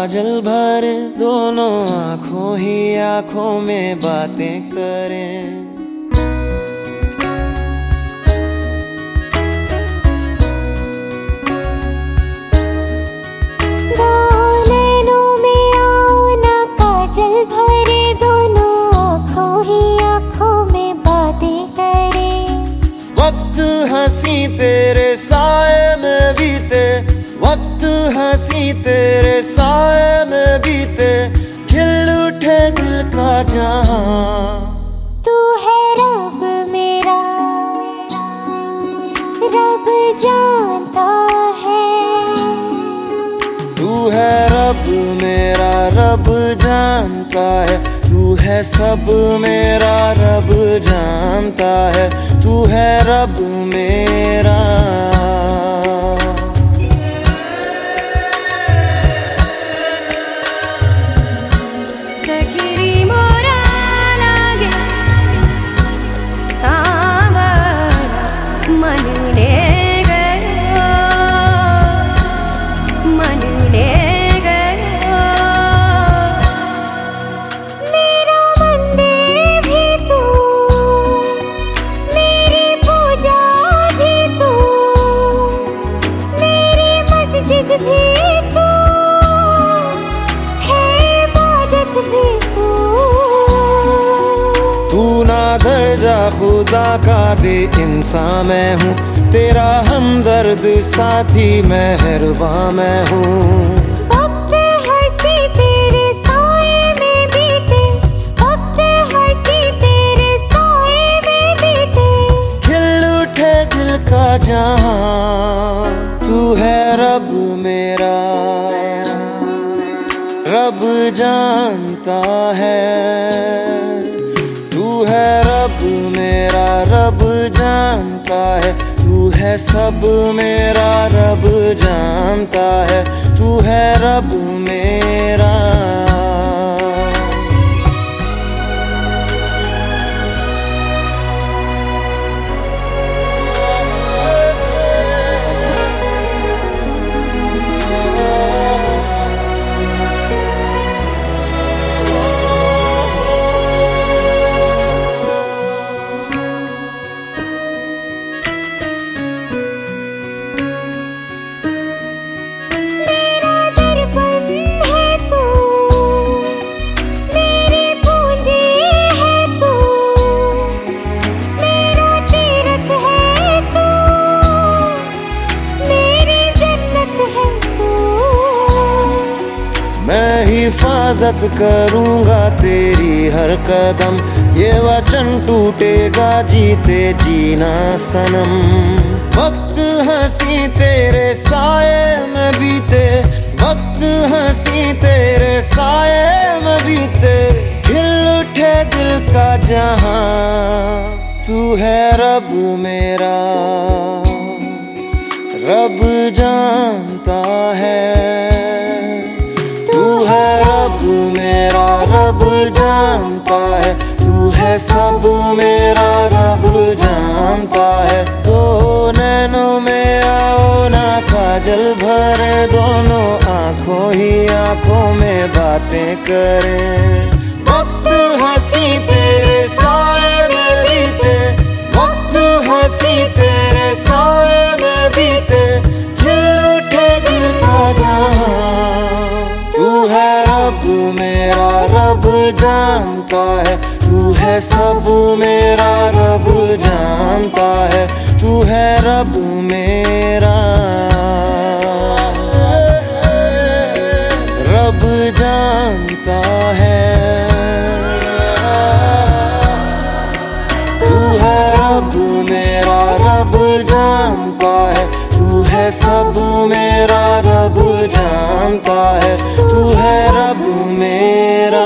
काजल भरे दोनों आंखों ही आंखों में बातें करें। काजल भरे दोनों आँखों ही आँखों में बातें करें। वक्त हंसी तेरे साए में बीते, वक्त हंसी तेरे साए में बीते, खिल उठे दिल का जहां। तू है रब मेरा, रब जानता है। तू है रब मेरा, रब जानता है। तू है सब मेरा, रब जानता है। तू है रब मेरा। तू ना दर्जा खुदा का दे इंसान मैं हूँ, तेरा हमदर्द साथी मेहरबान मैं हूँ। वक्त हंसी तेरे साए में बीते, वक्त हंसी तेरे साए में बीते, खिल उठे दिल का जहां। तू है रब मेरा, रब जानता है। तू है रब मेरा, रब जानता है। तू है सब मेरा, रब जानता है। तू है रब मेरा। मैं हिफाजत करूंगा तेरी हर कदम, ये वचन टूटेगा जीते जीना सनम। वक्त हंसी तेरे साए में बीते, वक्त हंसी तेरे साए में बीते, खिल उठे दिल का जहां। तू है रब मेरा, रब जानता है। तू है रब मेरा, रब जानता है। तू है सब मेरा, रब जानता है। दो नैनों में आओ ना काजल भरे दोनों आंखों ही आंखों में बातें करें। वक्त हंसी तेरे साए में बीते, वक्त हंसी तेरे साए में बीते, खिल उठे दिल का जहां। तू है रब मेरा, रब जानता है। तू है सब मेरा, रब जानता है। तू है रब मेरा, रब जानता है। तू है रब मेरा, रब जानता है। तू है सब मेरा, रब जानता है। तू है रब मेरा।